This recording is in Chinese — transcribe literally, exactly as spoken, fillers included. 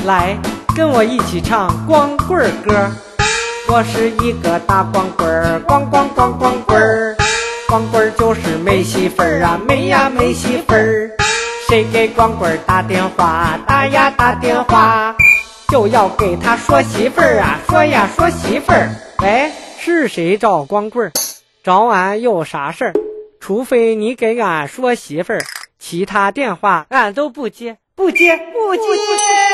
来，跟我一起唱光棍儿歌。我是一个大光棍儿，光光光光棍儿。光棍儿就是没媳妇儿啊，没呀没媳妇儿。谁给光棍儿打电话，打呀打电话，就要给他说媳妇儿啊，说呀说媳妇儿。喂，是谁找光棍儿？找俺有啥事儿？除非你给俺说媳妇儿，其他电话俺都不接，不接，不接。